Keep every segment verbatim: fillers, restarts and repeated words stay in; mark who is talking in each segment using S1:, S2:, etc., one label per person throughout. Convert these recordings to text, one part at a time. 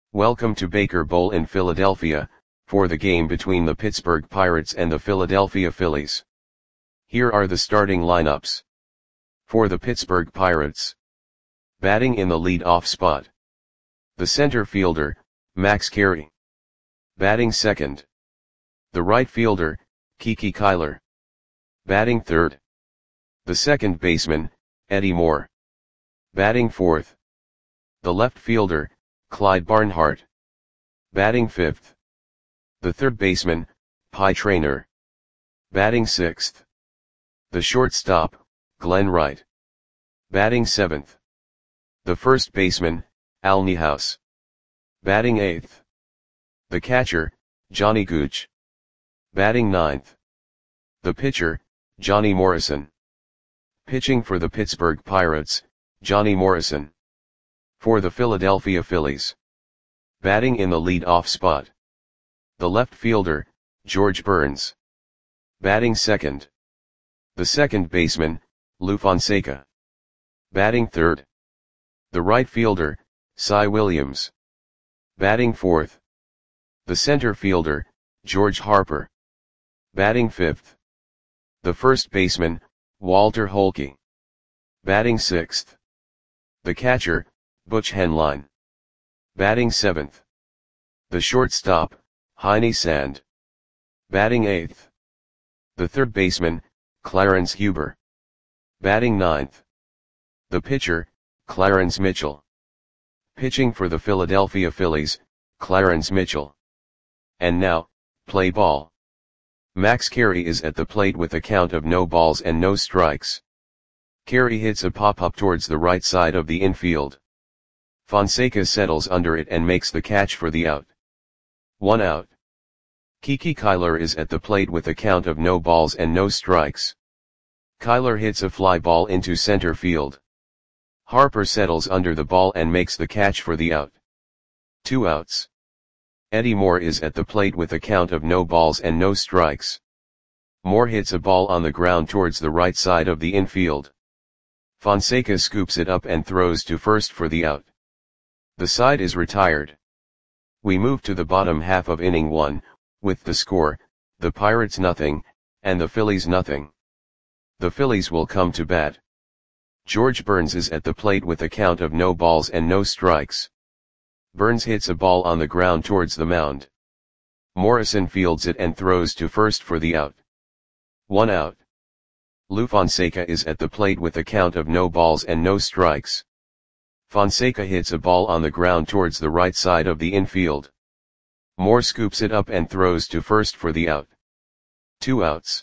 S1: Welcome to Baker Bowl in Philadelphia, for the game between the Pittsburgh Pirates and the Philadelphia Phillies. Here are the starting lineups. For the Pittsburgh Pirates. Batting in the lead-off spot. The center fielder, Max Carey. Batting second. The right fielder, Kiki Kyler. Batting third. The second baseman, Eddie Moore. Batting fourth. The left fielder, Clyde Barnhart. Batting fifth. The third baseman, Pie Traynor. Batting sixth. The shortstop, Glenn Wright. Batting seventh. The first baseman, Al Niehaus. Batting eighth. The catcher, Johnny Gooch. Batting ninth. The pitcher, Johnny Morrison. Pitching for the Pittsburgh Pirates, Johnny Morrison. For the Philadelphia Phillies. Batting in the lead-off spot. The left fielder, George Burns. Batting second. The second baseman, Lou Fonseca. Batting third. The right fielder, Cy Williams. Batting fourth. The center fielder, George Harper. Batting fifth. The first baseman, Walter Holke. Batting sixth. The catcher, Butch Henline. Batting seventh. The shortstop, Heine Sand. Batting eighth. The third baseman, Clarence Huber. Batting ninth. The pitcher, Clarence Mitchell. Pitching for the Philadelphia Phillies, Clarence Mitchell. And now, play ball. Max Carey is at the plate with a count of no balls and no strikes. Carey hits a pop-up towards the right side of the infield. Fonseca settles under it and makes the catch for the out. One out. Kiki Kyler is at the plate with a count of no balls and no strikes. Kyler hits a fly ball into center field. Harper settles under the ball and makes the catch for the out. Two outs. Eddie Moore is at the plate with a count of no balls and no strikes. Moore hits a ball on the ground towards the right side of the infield. Fonseca scoops it up and throws to first for the out. The side is retired. We move to the bottom half of inning one, with the score, the Pirates nothing, and the Phillies nothing. The Phillies will come to bat. George Burns is at the plate with a count of no balls and no strikes. Burns hits a ball on the ground towards the mound. Morrison fields it and throws to first for the out. One out. Lou Fonseca is at the plate with a count of no balls and no strikes. Fonseca hits a ball on the ground towards the right side of the infield. Moore scoops it up and throws to first for the out. Two outs.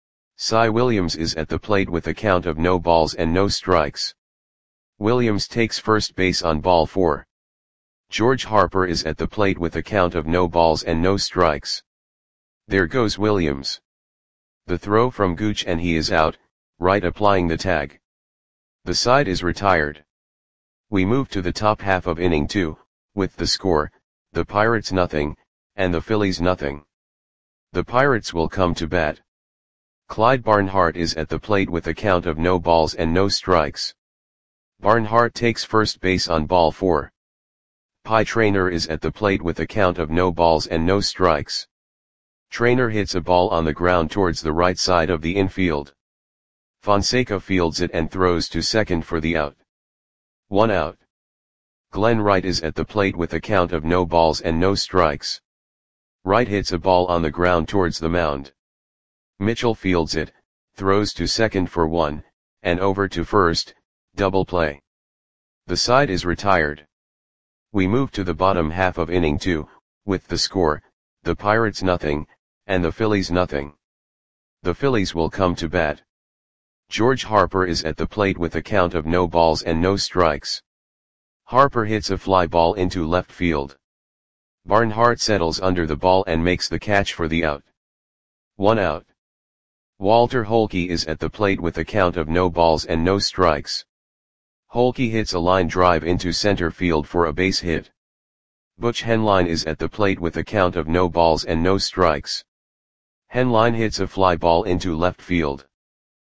S1: Cy Williams is at the plate with a count of no balls and no strikes. Williams takes first base on ball four. George Harper is at the plate with a count of no balls and no strikes. There goes Williams. The throw from Gooch and he is out, Wright applying the tag. The side is retired. We move to the top half of inning two, with the score, the Pirates nothing, and the Phillies nothing. The Pirates will come to bat. Clyde Barnhart is at the plate with a count of no balls and no strikes. Barnhart takes first base on ball four. Pie Traynor is at the plate with a count of no balls and no strikes. Traynor hits a ball on the ground towards the right side of the infield. Fonseca fields it and throws to second for the out. One out. Glenn Wright is at the plate with a count of no balls and no strikes. Wright hits a ball on the ground towards the mound. Mitchell fields it, throws to second for one, and over to first, double play. The side is retired. We move to the bottom half of inning two, with the score, the Pirates nothing, and the Phillies nothing. The Phillies will come to bat. George Harper is at the plate with a count of no balls and no strikes. Harper hits a fly ball into left field. Barnhart settles under the ball and makes the catch for the out. One out. Walter Holke is at the plate with a count of no balls and no strikes. Holke hits a line drive into center field for a base hit. Butch Henline is at the plate with a count of no balls and no strikes. Henline hits a fly ball into left field.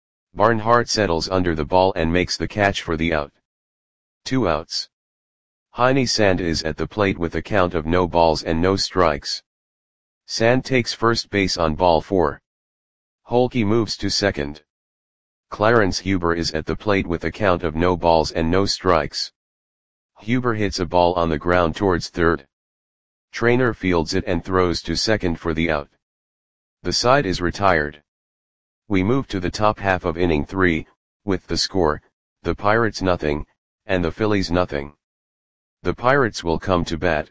S1: Barnhart settles under the ball and makes the catch for the out. Two outs. Heine Sand is at the plate with a count of no balls and no strikes. Sand takes first base on ball four. Holke moves to second. Clarence Huber is at the plate with a count of no balls and no strikes. Huber hits a ball on the ground towards third. Trainer fields it and throws to second for the out. The side is retired. We move to the top half of inning three, with the score, the Pirates nothing, and the Phillies nothing. The Pirates will come to bat.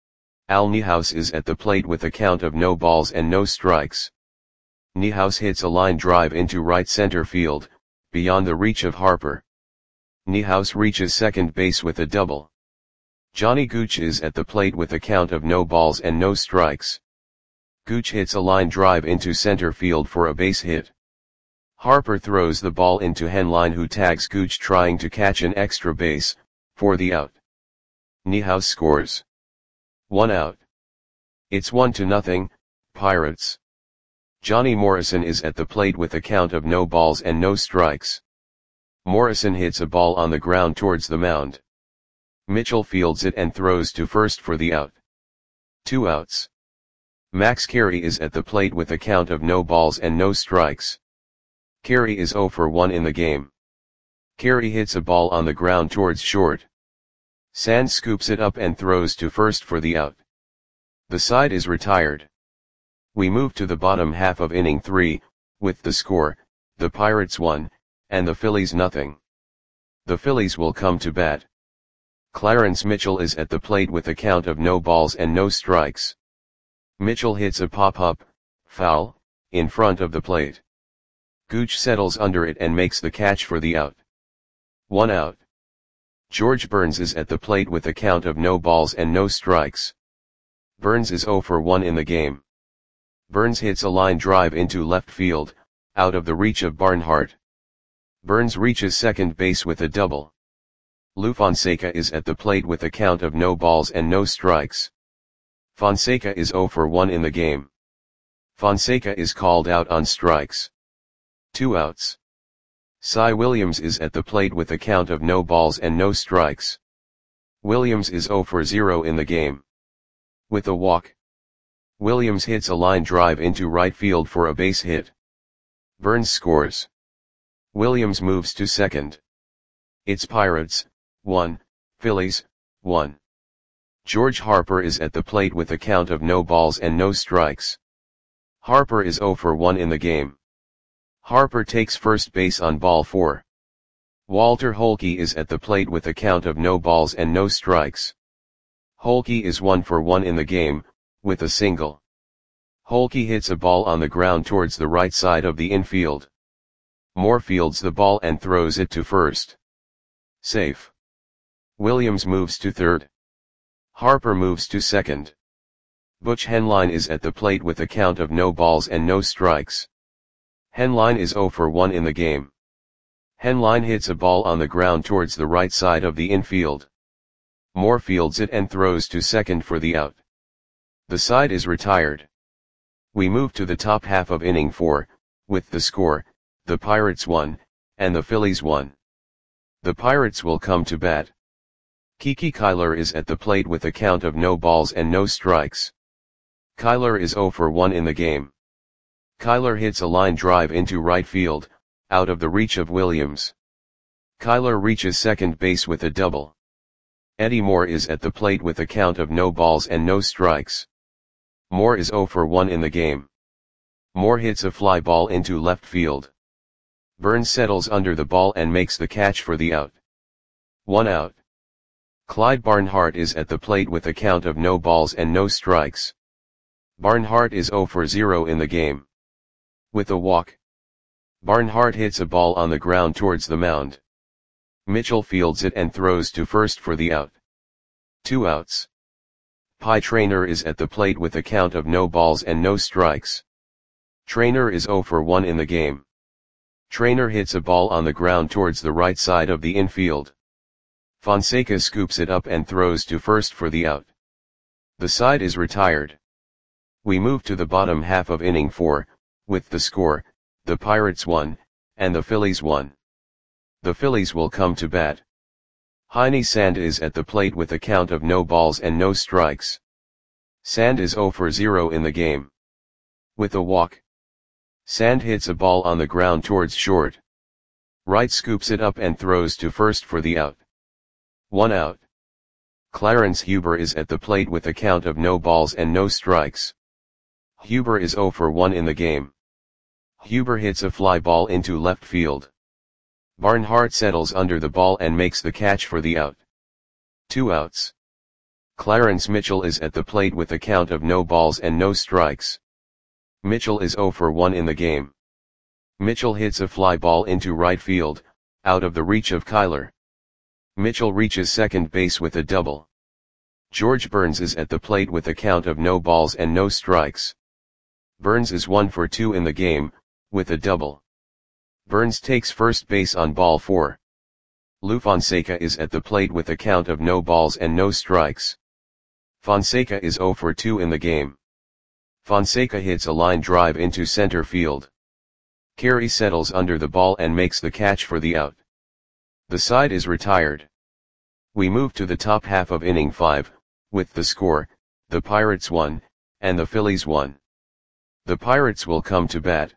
S1: Al Niehaus is at the plate with a count of no balls and no strikes. Niehaus hits a line drive into right center field, beyond the reach of Harper. Niehaus reaches second base with a double. Johnny Gooch is at the plate with a count of no balls and no strikes. Gooch hits a line drive into center field for a base hit. Harper throws the ball into Henline, who tags Gooch trying to catch an extra base, for the out. Niehaus scores. One out. It's one to nothing, Pirates. Johnny Morrison is at the plate with a count of no balls and no strikes. Morrison hits a ball on the ground towards the mound. Mitchell fields it and throws to first for the out. Two outs. Max Carey is at the plate with a count of no balls and no strikes. Carey is zero for one in the game. Carey hits a ball on the ground towards short. Sand scoops it up and throws to first for the out. The side is retired. We move to the bottom half of inning three, with the score, the Pirates one, and the Phillies nothing. The Phillies will come to bat. Clarence Mitchell is at the plate with a count of no balls and no strikes. Mitchell hits a pop-up, foul, in front of the plate. Gooch settles under it and makes the catch for the out. One out. George Burns is at the plate with a count of no balls and no strikes. Burns is zero for one in the game. Burns hits a line drive into left field, out of the reach of Barnhart. Burns reaches second base with a double. Lou Fonseca is at the plate with a count of no balls and no strikes. Fonseca is zero for one in the game. Fonseca is called out on strikes. Two outs. Cy Williams is at the plate with a count of no balls and no strikes. Williams is zero for zero in the game. With a walk. Williams hits a line drive into right field for a base hit. Burns scores. Williams moves to second. It's Pirates, one, Phillies, one. George Harper is at the plate with a count of no balls and no strikes. Harper is zero for one in the game. Harper takes first base on ball four. Walter Holke is at the plate with a count of no balls and no strikes. Holke is one for one in the game, with a single. Holke hits a ball on the ground towards the right side of the infield. Moore fields the ball and throws it to first. Safe. Williams moves to third. Harper moves to second. Butch Henline is at the plate with a count of no balls and no strikes. Henline is zero for one in the game. Henline hits a ball on the ground towards the right side of the infield. Moore fields it and throws to second for the out. The side is retired. We move to the top half of inning four, with the score, the Pirates one, and the Phillies one. The Pirates will come to bat. Kiki Kyler is at the plate with a count of no balls and no strikes. Kyler is zero for one in the game. Kyler hits a line drive into right field, out of the reach of Williams. Kyler reaches second base with a double. Eddie Moore is at the plate with a count of no balls and no strikes. Moore is zero for one in the game. Moore hits a fly ball into left field. Burns settles under the ball and makes the catch for the out. One out. Clyde Barnhart is at the plate with a count of no balls and no strikes. Barnhart is zero for zero in the game. With a walk. Barnhart hits a ball on the ground towards the mound. Mitchell fields it and throws to first for the out. Two outs. Pie Traynor is at the plate with a count of no balls and no strikes. Traynor is zero for one in the game. Traynor hits a ball on the ground towards the right side of the infield. Fonseca scoops it up and throws to first for the out. The side is retired. We move to the bottom half of inning four, with the score, the Pirates one, and the Phillies one. The Phillies will come to bat. Heine Sand is at the plate with a count of no balls and no strikes. Sand is zero for zero in the game. With a walk. Sand hits a ball on the ground towards short. Right scoops it up and throws to first for the out. One out. Clarence Huber is at the plate with a count of no balls and no strikes. Huber is zero for one in the game. Huber hits a fly ball into left field. Barnhart settles under the ball and makes the catch for the out. Two outs. Clarence Mitchell is at the plate with a count of no balls and no strikes. Mitchell is zero for one in the game. Mitchell hits a fly ball into right field, out of the reach of Kyler. Mitchell reaches second base with a double. George Burns is at the plate with a count of no balls and no strikes. Burns is one for two in the game, with a double. Burns takes first base on ball four. Lou Fonseca is at the plate with a count of no balls and no strikes. Fonseca is zero for two in the game. Fonseca hits a line drive into center field. Carey settles under the ball and makes the catch for the out. The side is retired. We move to the top half of inning five, with the score, the Pirates one, and the Phillies one. The Pirates will come to bat.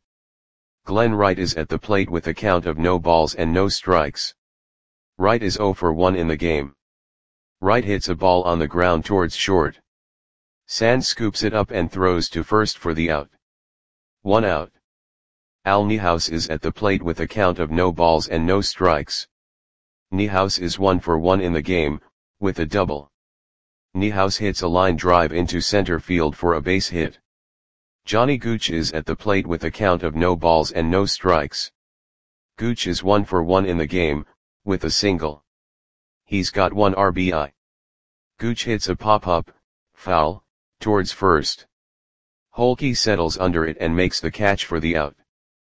S1: Glenn Wright is at the plate with a count of no balls and no strikes. Wright is zero for one in the game. Wright hits a ball on the ground towards short. Sand scoops it up and throws to first for the out. One out. Al Niehaus is at the plate with a count of no balls and no strikes. Niehaus is one for one in the game, with a double. Niehaus hits a line drive into center field for a base hit. Johnny Gooch is at the plate with a count of no balls and no strikes. Gooch is one for one in the game, with a single. He's got one R B I. Gooch hits a pop-up, foul, towards first. Holke settles under it and makes the catch for the out.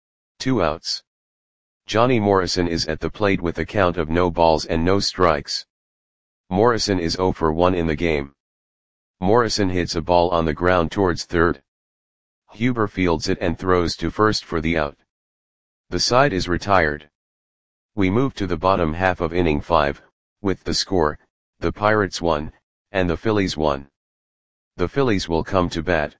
S1: Two outs. Johnny Morrison is at the plate with a count of no balls and no strikes. Morrison is zero for one in the game. Morrison hits a ball on the ground towards third. Huber fields it and throws to first for the out. The side is retired. We move to the bottom half of inning five, with the score, the Pirates one, and the Phillies one. The Phillies will come to bat.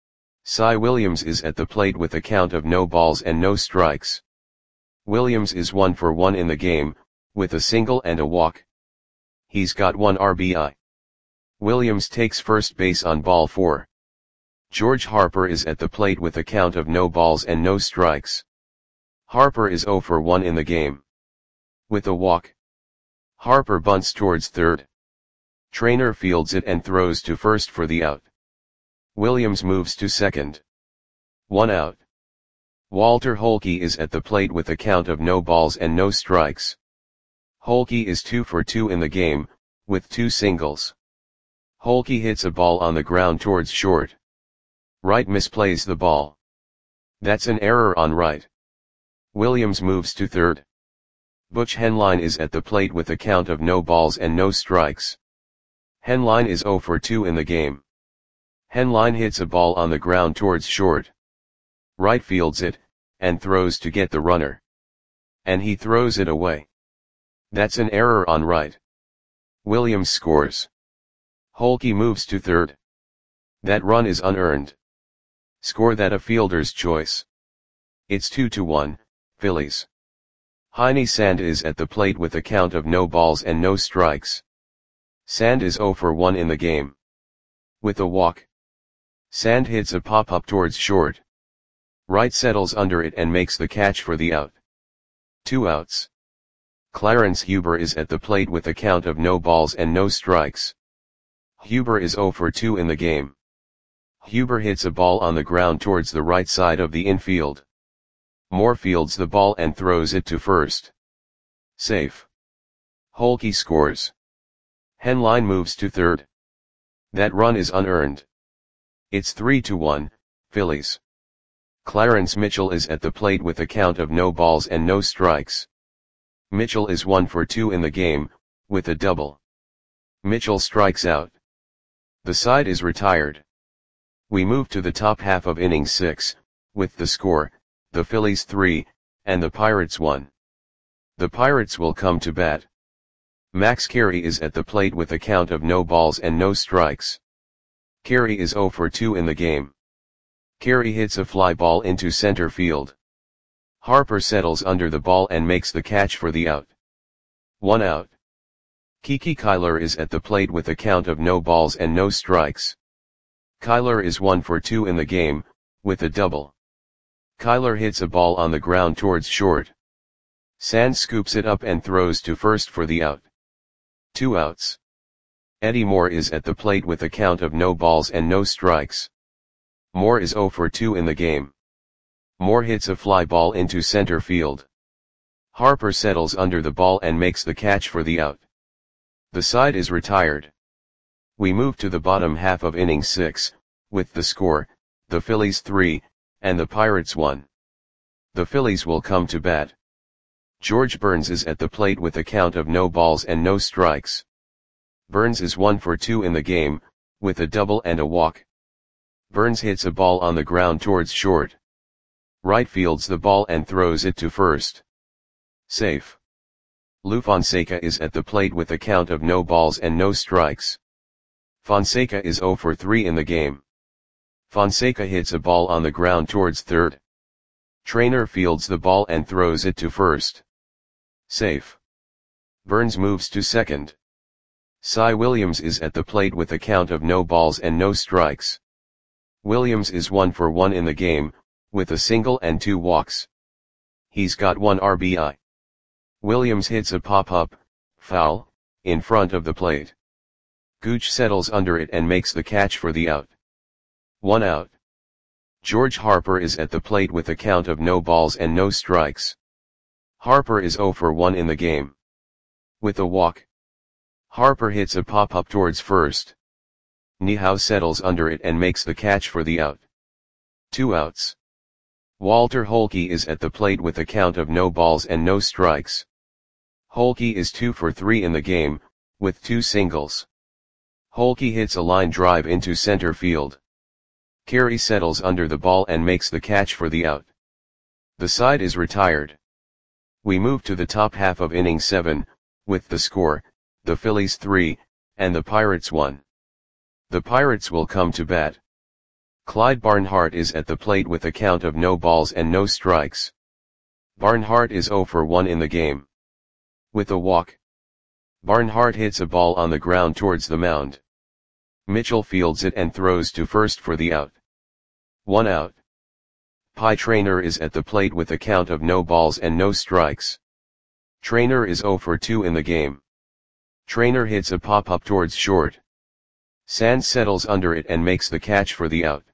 S1: Cy Williams is at the plate with a count of no balls and no strikes. Williams is one for one in the game, with a single and a walk. He's got one R B I. Williams takes first base on ball four. George Harper is at the plate with a count of no balls and no strikes. Harper is zero for one in the game. With a walk. Harper bunts towards third. Trainer fields it and throws to first for the out. Williams moves to second. One out. Walter Holke is at the plate with a count of no balls and no strikes. Holke is two for two in the game, with two singles. Holke hits a ball on the ground towards short. Wright misplays the ball. That's an error on Wright. Williams moves to third. Butch Henline is at the plate with a count of no balls and no strikes. Henline is zero for two in the game. Henline hits a ball on the ground towards short. Wright fields it, and throws to get the runner. And he throws it away. That's an error on Wright. Williams scores. Holke moves to third. That run is unearned. Score that a fielder's choice. It's two to one, Phillies. Heine Sand is at the plate with a count of no balls and no strikes. Sand is zero for one in the game. With a walk. Sand hits a pop-up towards short. Wright settles under it and makes the catch for the out. Two outs. Clarence Huber is at the plate with a count of no balls and no strikes. Huber is zero for two in the game. Huber hits a ball on the ground towards the right side of the infield. Moore fields the ball and throws it to first. Safe. Holke scores. Henline moves to third. That run is unearned. It's three to one, Phillies. Clarence Mitchell is at the plate with a count of no balls and no strikes. Mitchell is one for two in the game, with a double. Mitchell strikes out. The side is retired. We move to the top half of inning six, with the score, the Phillies three, and the Pirates one. The Pirates will come to bat. Max Carey is at the plate with a count of no balls and no strikes. Carey is zero for two in the game. Carey hits a fly ball into center field. Harper settles under the ball and makes the catch for the out. One out. Kiki Kyler is at the plate with a count of no balls and no strikes. Kyler is one for two in the game, with a double. Kyler hits a ball on the ground towards short. Sands scoops it up and throws to first for the out. Two outs. Eddie Moore is at the plate with a count of no balls and no strikes. Moore is zero for two in the game. Moore hits a fly ball into center field. Harper settles under the ball and makes the catch for the out. The side is retired. We move to the bottom half of inning six, with the score, the Phillies three, and the Pirates one. The Phillies will come to bat. George Burns is at the plate with a count of no balls and no strikes. Burns is one for two in the game, with a double and a walk. Burns hits a ball on the ground towards short. Right fields the ball and throws it to first. Safe. Lou Fonseca is at the plate with a count of no balls and no strikes. Fonseca is zero for three in the game. Fonseca hits a ball on the ground towards third. Trainer fields the ball and throws it to first. Safe. Burns moves to second. Cy Williams is at the plate with a count of no balls and no strikes. Williams is one for one in the game, with a single and two walks. He's got one R B I. Williams hits a pop-up, foul, in front of the plate. Gooch settles under it and makes the catch for the out. One out. George Harper is at the plate with a count of no balls and no strikes. Harper is zero for one in the game. With a walk. Harper hits a pop-up towards first. Niehaus settles under it and makes the catch for the out. Two outs. Walter Holke is at the plate with a count of no balls and no strikes. Holke is two for three in the game, with two singles. Holke hits a line drive into center field. Carey settles under the ball and makes the catch for the out. The side is retired. We move to the top half of inning seven, with the score, the Phillies three, and the Pirates one. The Pirates will come to bat. Clyde Barnhart is at the plate with a count of no balls and no strikes. Barnhart is zero for one in the game. With a walk. Barnhart hits a ball on the ground towards the mound. Mitchell fields it and throws to first for the out. One out. Pie Traynor is at the plate with a count of no balls and no strikes. Traynor is zero for two in the game. Traynor hits a pop-up towards short. Sands settles under it and makes the catch for the out.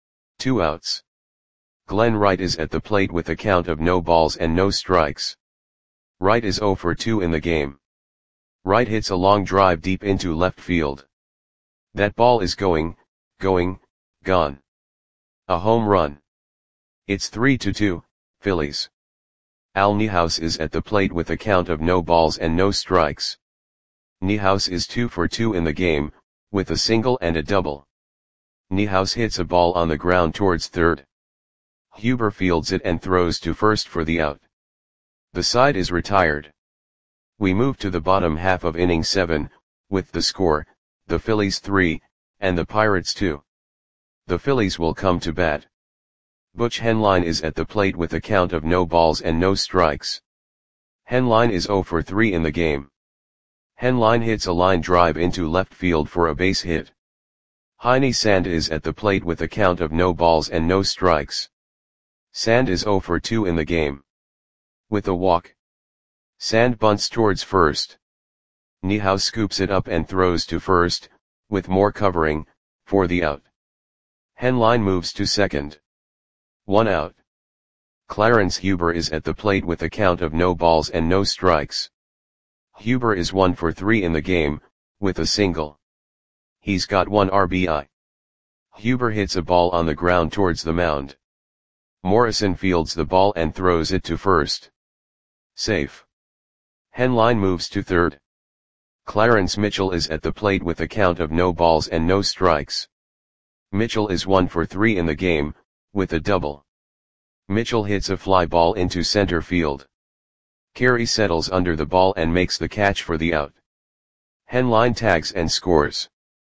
S1: Two outs. Glenn Wright is at the plate with a count of no balls and no strikes. Wright is zero for two in the game. Wright hits a long drive deep into left field. That ball is going, going, gone. A home run. It's three to two, Phillies. Al Niehaus is at the plate with a count of no balls and no strikes. Niehaus is two for two in the game, with a single and a double. Niehaus hits a ball on the ground towards third. Huber fields it and throws to first for the out. The side is retired. We move to the bottom half of inning seven, with the score, the Phillies three, and the Pirates two. The Phillies will come to bat. Butch Henline is at the plate with a count of no balls and no strikes. Henline is zero for three in the game. Henline hits a line drive into left field for a base hit. Heine Sand is at the plate with a count of no balls and no strikes. Sand is zero for two in the game. With a walk. Sand bunts towards first. Niehaus scoops it up and throws to first, with more covering, for the out. Henline moves to second. One out. Clarence Huber is at the plate with a count of no balls and no strikes. Huber is one for three in the game, with a single. He's got one R B I. Huber hits a ball on the ground towards the mound. Morrison fields the ball and throws it to first. Safe. Henline moves to third. Clarence Mitchell is at the plate with a count of no balls and no strikes. Mitchell is one for three in the game, with a double. Mitchell hits a fly ball into center field. Carey settles under the ball and makes the catch for the out. Henline tags and scores.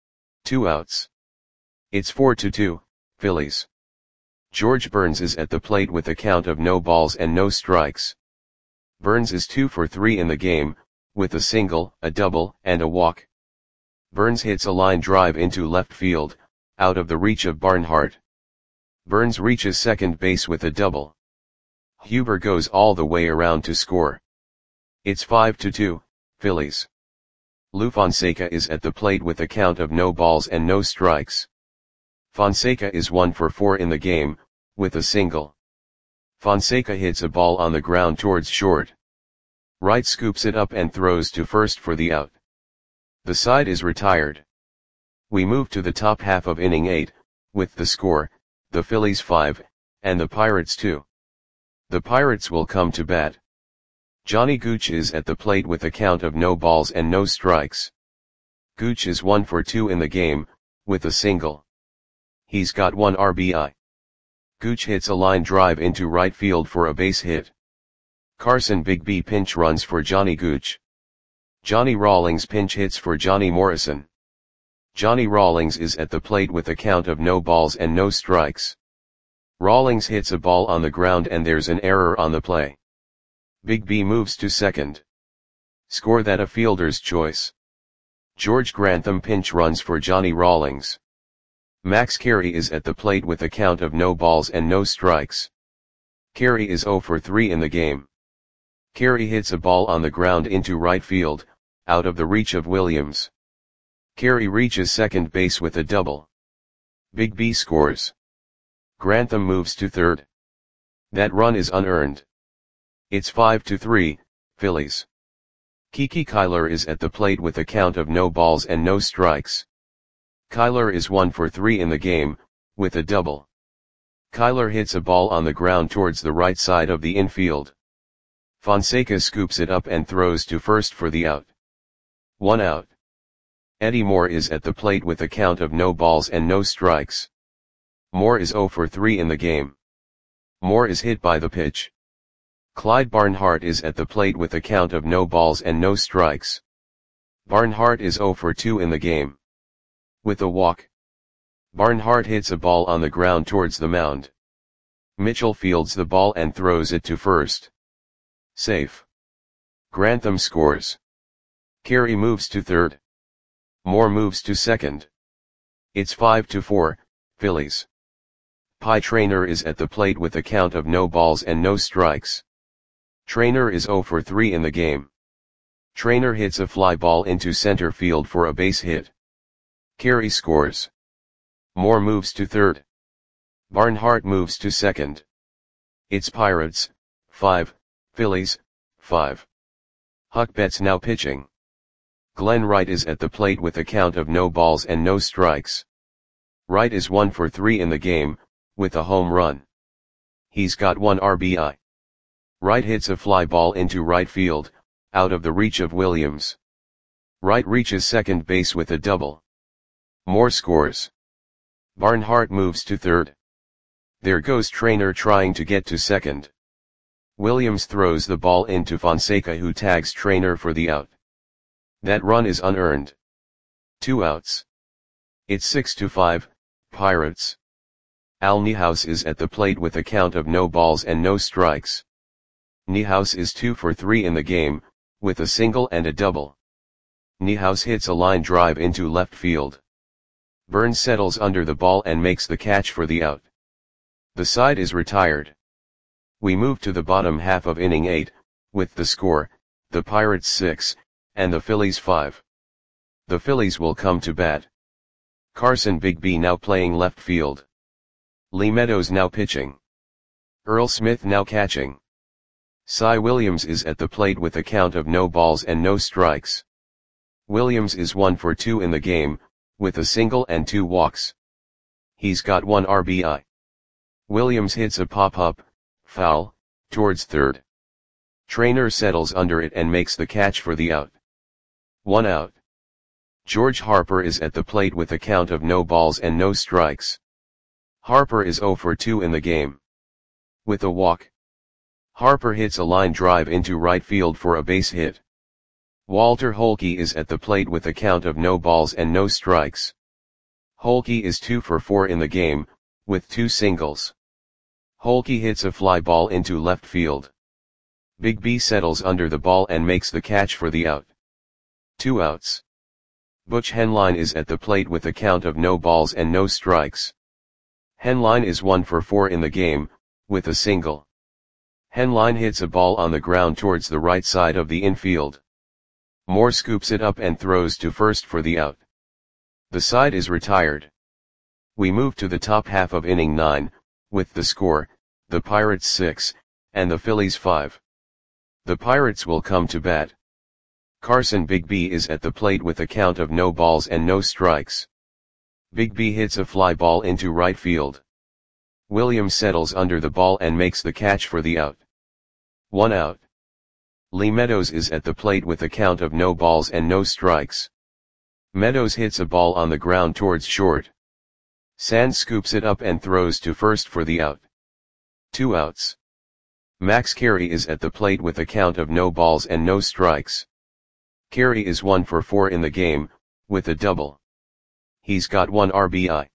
S1: Two outs. It's four to two, Phillies. George Burns is at the plate with a count of no balls and no strikes. Burns is two for three in the game, with a single, a double, and a walk. Burns hits a line drive into left field, out of the reach of Barnhart. Burns reaches second base with a double. Huber goes all the way around to score. It's five to two, Phillies. Lou Fonseca is at the plate with a count of no balls and no strikes. Fonseca is one for four in the game, with a single. Fonseca hits a ball on the ground towards short. Wright scoops it up and throws to first for the out. The side is retired. We move to the top half of inning eight, with the score, the Phillies five, and the Pirates two. The Pirates will come to bat. Johnny Gooch is at the plate with a count of no balls and no strikes. Gooch is one for two in the game, with a single. He's got one R B I. Gooch hits a line drive into right field for a base hit. Carson Bigby pinch runs for Johnny Gooch. Johnny Rawlings pinch hits for Johnny Morrison. Johnny Rawlings is at the plate with a count of no balls and no strikes. Rawlings hits a ball on the ground and there's an error on the play. Bigby moves to second. Score that a fielder's choice. George Grantham pinch runs for Johnny Rawlings. Max Carey is at the plate with a count of no balls and no strikes. Carey is zero for three in the game. Carey hits a ball on the ground into right field, out of the reach of Williams. Carey reaches second base with a double. Bigby scores. Grantham moves to third. That run is unearned. It's five to three, Phillies. Kiki Kyler is at the plate with a count of no balls and no strikes. Kyler is one for three in the game, with a double. Kyler hits a ball on the ground towards the right side of the infield. Fonseca scoops it up and throws to first for the out. One out. Eddie Moore is at the plate with a count of no balls and no strikes. Moore is zero for three in the game. Moore is hit by the pitch. Clyde Barnhart is at the plate with a count of no balls and no strikes. Barnhart is zero for two in the game. With a walk. Barnhart hits a ball on the ground towards the mound. Mitchell fields the ball and throws it to first. Safe. Grantham scores. Carey moves to third. Moore moves to second. It's five to four, Phillies. Pie Traynor is at the plate with a count of no balls and no strikes. Traynor is zero for three in the game. Traynor hits a fly ball into center field for a base hit. Carey scores. Moore moves to third. Barnhart moves to second. It's Pirates, five, Phillies, five. Huck Betts now pitching. Glenn Wright is at the plate with a count of no balls and no strikes. Wright is one for three in the game, with a home run. He's got one R B I. Wright hits a fly ball into right field, out of the reach of Williams. Wright reaches second base with a double. Moore scores. Barnhart moves to third. There goes Traynor trying to get to second. Williams throws the ball into Fonseca, who tags Traynor for the out. That run is unearned. Two outs. It's six to five, Pirates. Al Niehaus is at the plate with a count of no balls and no strikes. Niehaus is two for three in the game, with a single and a double. Niehaus hits a line drive into left field. Burns settles under the ball and makes the catch for the out. The side is retired. We move to the bottom half of inning eight, with the score, the Pirates six, and the Phillies five. The Phillies will come to bat. Carson Bigby now playing left field. Lee Meadows now pitching. Earl Smith now catching. Cy Williams is at the plate with a count of no balls and no strikes. Williams is one for two in the game, with a single and two walks. He's got one R B I. Williams hits a pop-up, foul, towards third. Traynor settles under it and makes the catch for the out. One out. George Harper is at the plate with a count of no balls and no strikes. Harper is zero for two in the game. With a walk. Harper hits a line drive into right field for a base hit. Walter Holke is at the plate with a count of no balls and no strikes. Holke is two for four in the game, with two singles. Holke hits a fly ball into left field. Big B settles under the ball and makes the catch for the out. Two outs. Butch Henline is at the plate with a count of no balls and no strikes. Henline is one for four in the game, with a single. Henline hits a ball on the ground towards the right side of the infield. Moore scoops it up and throws to first for the out. The side is retired. We move to the top half of inning nine, with the score, the Pirates six, and the Phillies five. The Pirates will come to bat. Carson Big B is at the plate with a count of no balls and no strikes. Big B hits a fly ball into right field. Williams settles under the ball and makes the catch for the out. One out. Lee Meadows is at the plate with a count of no balls and no strikes. Meadows hits a ball on the ground towards short. Sands scoops it up and throws to first for the out. Two outs. Max Carey is at the plate with a count of no balls and no strikes. Carey is one for four in the game, with a double. He's got one R B I.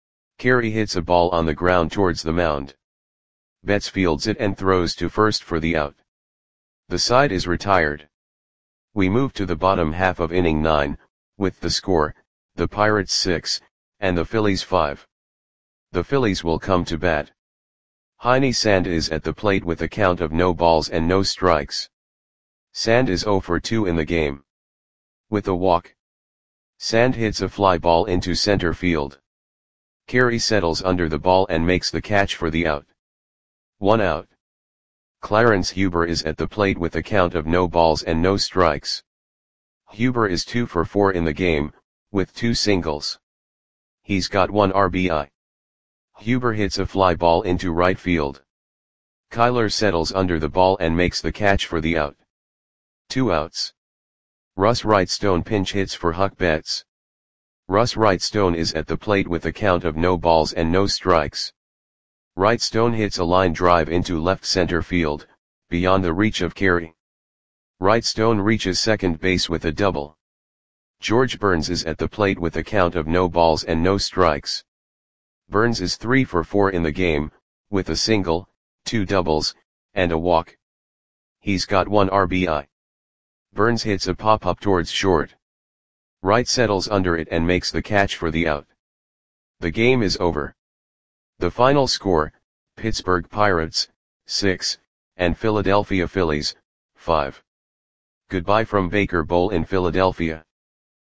S1: Carey hits a ball on the ground towards the mound. Betts fields it and throws to first for the out. The side is retired. We move to the bottom half of inning nine, with the score, the Pirates six, and the Phillies five. The Phillies will come to bat. Heine Sand is at the plate with a count of no balls and no strikes. Sand is zero for two in the game. With a walk. Sand hits a fly ball into center field. Carey settles under the ball and makes the catch for the out. One out. Clarence Huber is at the plate with a count of no balls and no strikes. Huber is two for four in the game, with two singles. He's got one R B I. Huber hits a fly ball into right field. Kyler settles under the ball and makes the catch for the out. Two outs. Russ Wrightstone pinch hits for Huck Betts. Russ Wrightstone is at the plate with a count of no balls and no strikes. Wrightstone hits a line drive into left center field, beyond the reach of Carey. Wrightstone reaches second base with a double. George Burns is at the plate with a count of no balls and no strikes. Burns is three for four in the game, with a single, two doubles, and a walk. He's got one R B I. Burns hits a pop-up towards short. Wright settles under it and makes the catch for the out. The game is over. The final score, Pittsburgh Pirates, six, and Philadelphia Phillies, five. Goodbye from Baker Bowl in Philadelphia.